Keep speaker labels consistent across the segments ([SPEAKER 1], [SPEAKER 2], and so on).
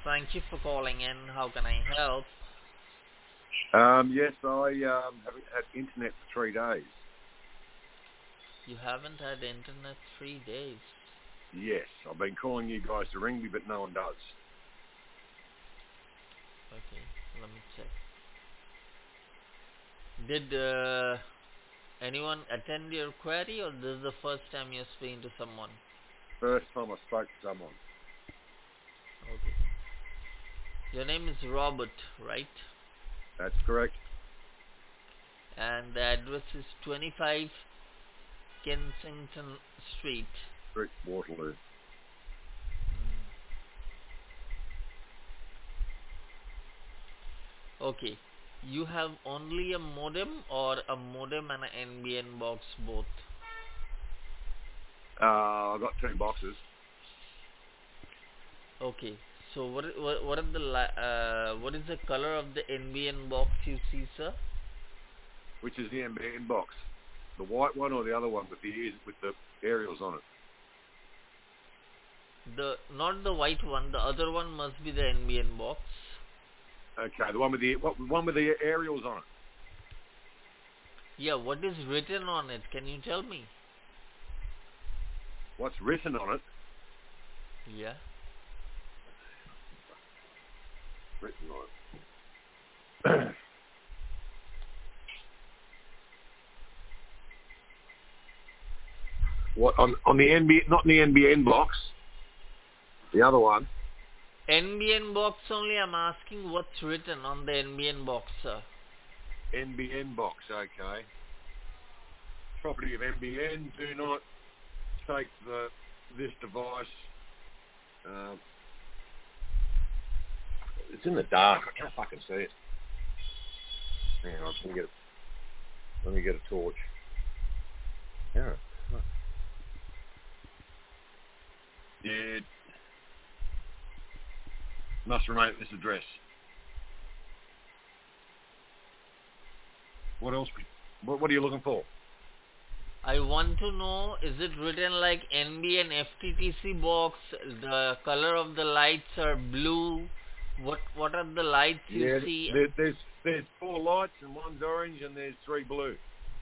[SPEAKER 1] Thank you for calling in. How can I help?
[SPEAKER 2] Yes, I haven't had internet for 3 days.
[SPEAKER 1] You haven't had internet 3 days.
[SPEAKER 2] Yes, I've been calling you guys to ring me, but no one does.
[SPEAKER 1] Okay, let me check. Did anyone attend your query, or this is the first time you're speaking to someone?
[SPEAKER 2] First time I spoke to someone.
[SPEAKER 1] Okay. Your name is Robert, right?
[SPEAKER 2] That's correct.
[SPEAKER 1] And the address is 25 Kensington Street.
[SPEAKER 2] Street, Waterloo.
[SPEAKER 1] Okay. You have only a modem, or a modem and an NBN box both?
[SPEAKER 2] I've got 2 boxes.
[SPEAKER 1] Okay. So what what is the color of the NBN box you see, sir?
[SPEAKER 2] Which is the NBN box? The white one or the other one with the aerials on it?
[SPEAKER 1] Not the white one. The other one must be the NBN box.
[SPEAKER 2] Okay, the one with the aerials on it.
[SPEAKER 1] Yeah. What is written on it? Can you tell me?
[SPEAKER 2] What's written on it?
[SPEAKER 1] Yeah.
[SPEAKER 2] Written on it. What on the NBN? Not in the NBN box. The other one.
[SPEAKER 1] NBN box only. I'm asking what's written on the NBN box, sir.
[SPEAKER 2] NBN box. Okay. Property of NBN. Do not take this device. It's in the dark. I can't fucking see it. Hang on, let me get a torch. Yeah. Yeah. Must remain at this address. What else? What are you looking for?
[SPEAKER 1] I want to know, is it written like NBN FTTC box? The color of the lights are blue. What are the lights you see?
[SPEAKER 2] There's 4 lights and one's orange and there's 3 blue.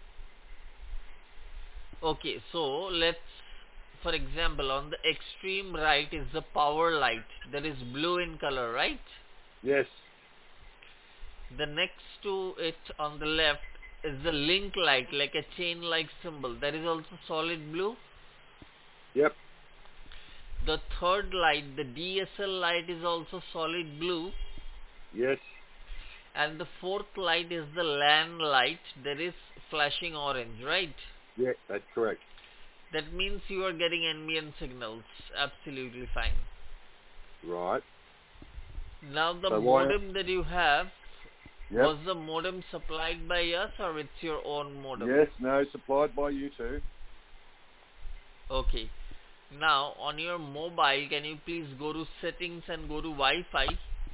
[SPEAKER 1] Okay, so for example, on the extreme right is the power light. That is blue in color, right?
[SPEAKER 2] Yes.
[SPEAKER 1] The next to it on the left is the link light, like a chain-like symbol. That is also solid blue.
[SPEAKER 2] Yep.
[SPEAKER 1] The third light, the DSL light, is also solid blue.
[SPEAKER 2] Yes.
[SPEAKER 1] And the fourth light is the LAN light, that is flashing orange, right?
[SPEAKER 2] Yeah, that's correct.
[SPEAKER 1] That means you are getting NBN signals. Absolutely fine.
[SPEAKER 2] Right.
[SPEAKER 1] Now the
[SPEAKER 2] So
[SPEAKER 1] modem that you have,
[SPEAKER 2] Yep.
[SPEAKER 1] was the modem supplied by us, or it's your own modem?
[SPEAKER 2] Yes, no, supplied by you two.
[SPEAKER 1] Okay. Now on your mobile, can you please go to settings and go to Wi-Fi?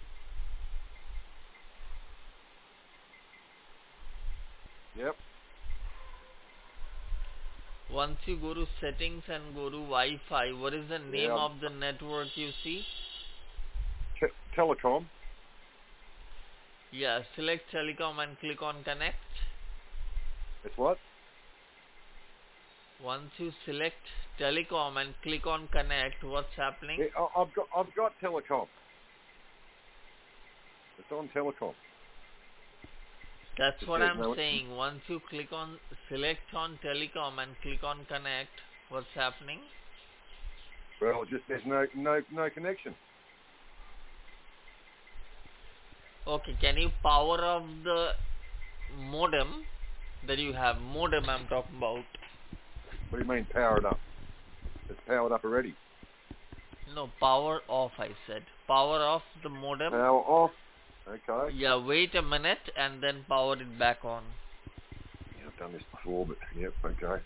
[SPEAKER 2] Yep.
[SPEAKER 1] Once you go to settings and go to Wi-Fi, what is the name of the network you see?
[SPEAKER 2] Telecom.
[SPEAKER 1] Yeah, select telecom and click on connect.
[SPEAKER 2] It's what?
[SPEAKER 1] Once you select telecom and click on connect, what's happening?
[SPEAKER 2] Yeah, I've got telecom. It's on telecom.
[SPEAKER 1] That's what I'm saying. Once you click on select on telecom and click on connect, what's happening?
[SPEAKER 2] Well, just there's no connection.
[SPEAKER 1] Okay, can you power off the modem that you have? Modem I'm talking about.
[SPEAKER 2] What do you mean powered up? It's powered up already.
[SPEAKER 1] No, power off I said. Power off the modem.
[SPEAKER 2] Power off. Okay.
[SPEAKER 1] Yeah, wait a minute and then power it back on.
[SPEAKER 2] Yeah, I've done this before, but yep, okay.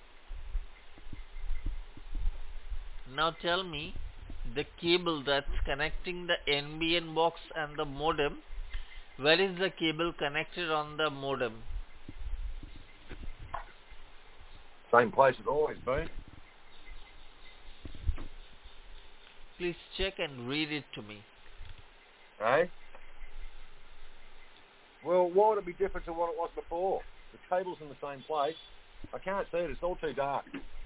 [SPEAKER 1] Now tell me, the cable that's connecting the NBN box and the modem, where is the cable connected on the modem?
[SPEAKER 2] Same place it's always been.
[SPEAKER 1] Please check and read it to me.
[SPEAKER 2] Eh? Well, why would it be different to what it was before? The cable's in the same place. I can't see it. It's all too dark.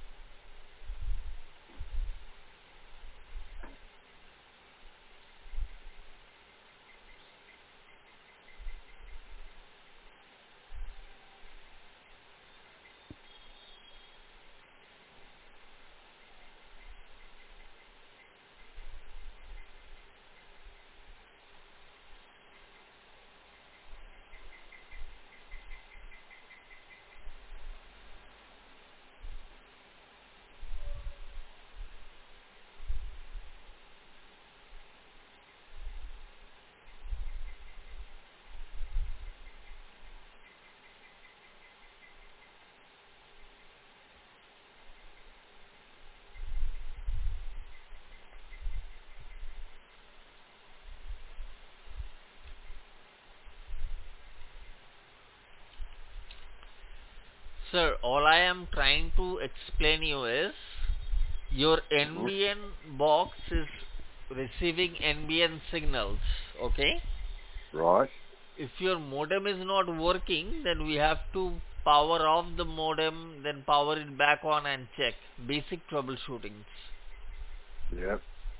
[SPEAKER 1] Sir, all I am trying to explain you is your
[SPEAKER 2] Mhm.
[SPEAKER 1] NBN box is receiving NBN signals, okay?
[SPEAKER 2] Right.
[SPEAKER 1] If your modem is not working, then we have to power off the modem, then power it back on and check. Basic troubleshooting.
[SPEAKER 2] Yeah.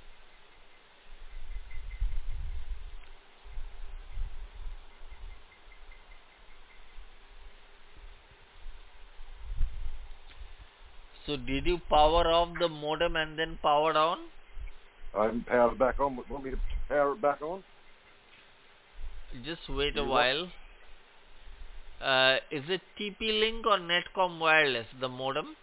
[SPEAKER 1] So did you power off the modem and then powered on?
[SPEAKER 2] I haven't powered it back on. Want me to power it back on?
[SPEAKER 1] Just wait a
[SPEAKER 2] You want?
[SPEAKER 1] while. Is it TP-Link or Netcom wireless, the modem?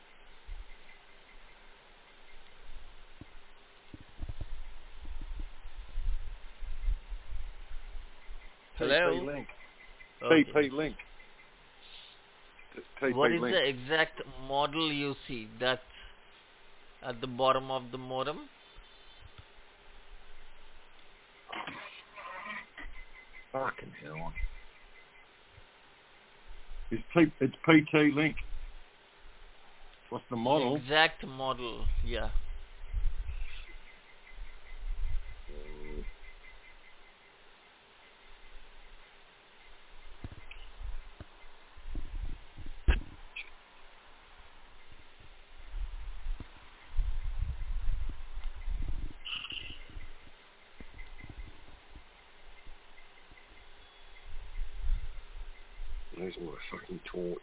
[SPEAKER 2] TP
[SPEAKER 1] Hello?
[SPEAKER 2] Link.
[SPEAKER 1] Okay.
[SPEAKER 2] TP Link.
[SPEAKER 1] What
[SPEAKER 2] TP
[SPEAKER 1] is
[SPEAKER 2] Link.
[SPEAKER 1] the exact model you see? That's at the bottom of the modem?
[SPEAKER 2] Fucking hell. It's PT Link. What's the model?
[SPEAKER 1] Exact model, yeah.
[SPEAKER 2] Where's my fucking torch?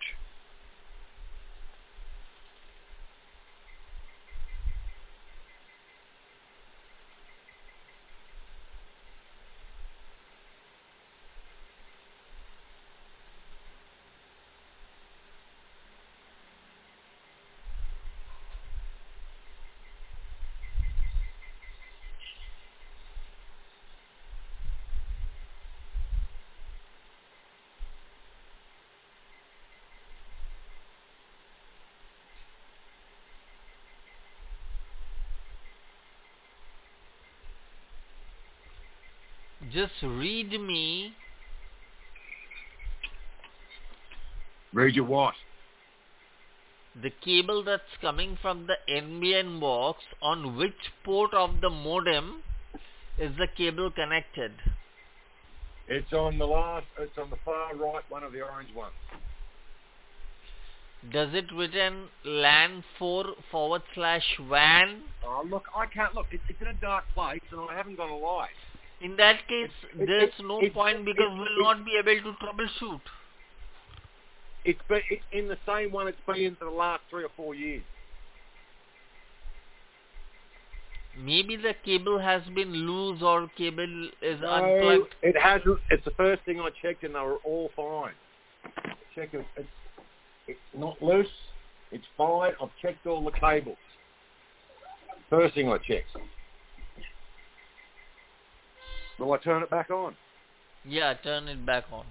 [SPEAKER 1] Just read me
[SPEAKER 2] Read your what?
[SPEAKER 1] the cable that's coming from the NBN box, on which port of the modem is the cable connected.
[SPEAKER 2] It's on the far right one of the orange ones.
[SPEAKER 1] Does it written LAN 4/WAN?
[SPEAKER 2] Oh, look, I can't look. It's in a dark place and I haven't got a light.
[SPEAKER 1] In that case, there's no point because we'll
[SPEAKER 2] it's,
[SPEAKER 1] not be able to troubleshoot.
[SPEAKER 2] it's in the same one it's been in for the last 3 or 4 years.
[SPEAKER 1] Maybe the cable has been loose or cable is
[SPEAKER 2] No,
[SPEAKER 1] unplugged.
[SPEAKER 2] it hasn't. It's the first thing I checked and they were all fine. Check it. It's not loose. It's fine. I've checked all the cables. First thing I checked. Will I turn it back on?
[SPEAKER 1] Yeah, turn it back on.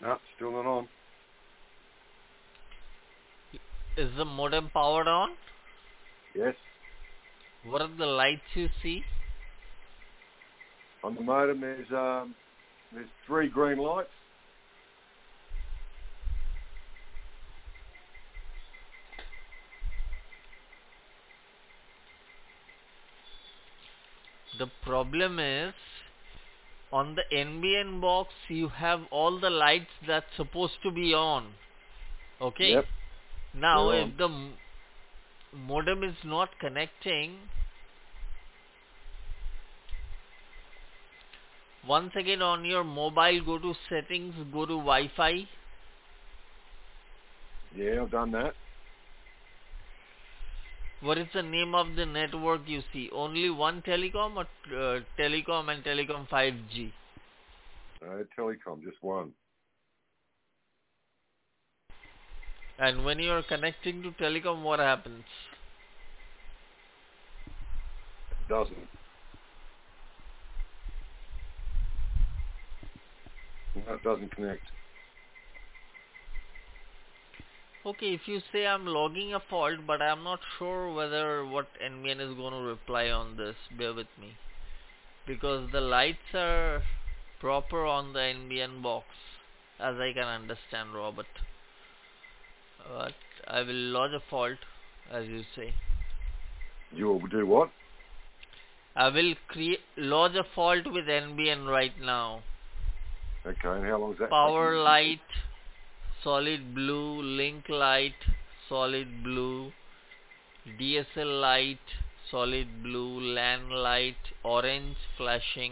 [SPEAKER 2] No, still not on.
[SPEAKER 1] Is the modem powered on?
[SPEAKER 2] Yes.
[SPEAKER 1] What are the lights you see?
[SPEAKER 2] On the modem, there's 3 green lights.
[SPEAKER 1] The problem is, on the NBN box, you have all the lights that's supposed to be on. Okay?
[SPEAKER 2] Yep.
[SPEAKER 1] Now,
[SPEAKER 2] They're
[SPEAKER 1] if
[SPEAKER 2] on.
[SPEAKER 1] the modem is not connecting, once again on your mobile, go to settings, go to Wi-Fi.
[SPEAKER 2] Yeah, I've done that.
[SPEAKER 1] What is the name of the network you see? Only one Telecom or Telecom and Telecom 5G?
[SPEAKER 2] Telecom, just one.
[SPEAKER 1] And when you are connecting to Telecom, what happens?
[SPEAKER 2] It doesn't. No, it doesn't connect.
[SPEAKER 1] Okay, if you say I'm logging a fault, but I'm not sure whether what NBN is going to reply on this, bear with me. Because the lights are proper on the NBN box, as I can understand, Robert. But I will lodge a fault, as you say.
[SPEAKER 2] You will do what?
[SPEAKER 1] I will lodge a fault with NBN right now.
[SPEAKER 2] Okay, and how long is that
[SPEAKER 1] Power
[SPEAKER 2] taking?
[SPEAKER 1] light, solid blue, link light, solid blue, DSL light, solid blue, LAN light, orange flashing.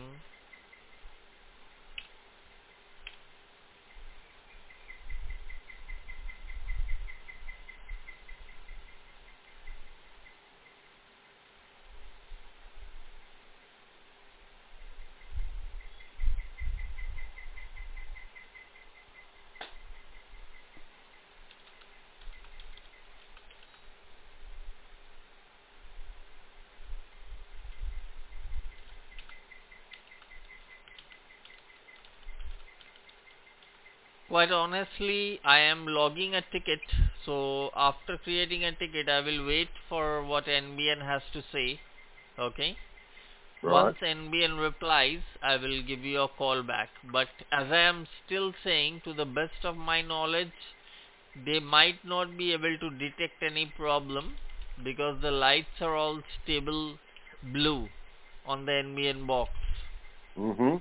[SPEAKER 1] Quite honestly, I am logging a ticket, so after creating a ticket, I will wait for what NBN has to say. Okay?
[SPEAKER 2] Right.
[SPEAKER 1] Once NBN replies, I will give you a call back. But as I am still saying, to the best of my knowledge, they might not be able to detect any problem because the lights are all stable blue on the NBN box.
[SPEAKER 2] Mm-hmm.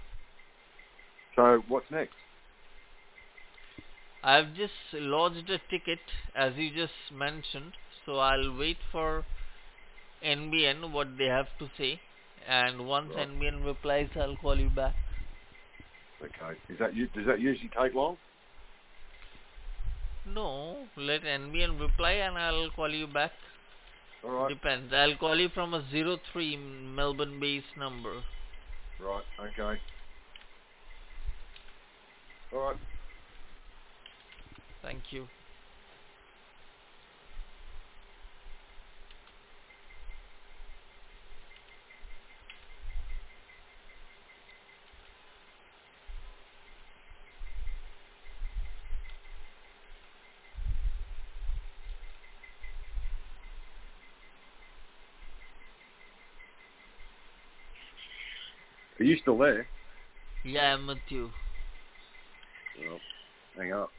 [SPEAKER 2] So what's next?
[SPEAKER 1] I've just lodged a ticket as you just mentioned, so I'll wait for NBN what they have to say, and once
[SPEAKER 2] Right.
[SPEAKER 1] NBN replies, I'll call you back.
[SPEAKER 2] Okay. Does that usually take long?
[SPEAKER 1] No, let NBN reply and I'll call you back.
[SPEAKER 2] All right.
[SPEAKER 1] Depends. I'll call you from a 03 Melbourne based number.
[SPEAKER 2] Right. Okay. All right.
[SPEAKER 1] Thank you.
[SPEAKER 2] Are you still there?
[SPEAKER 1] Yeah, I'm with you.
[SPEAKER 2] Well, hang up.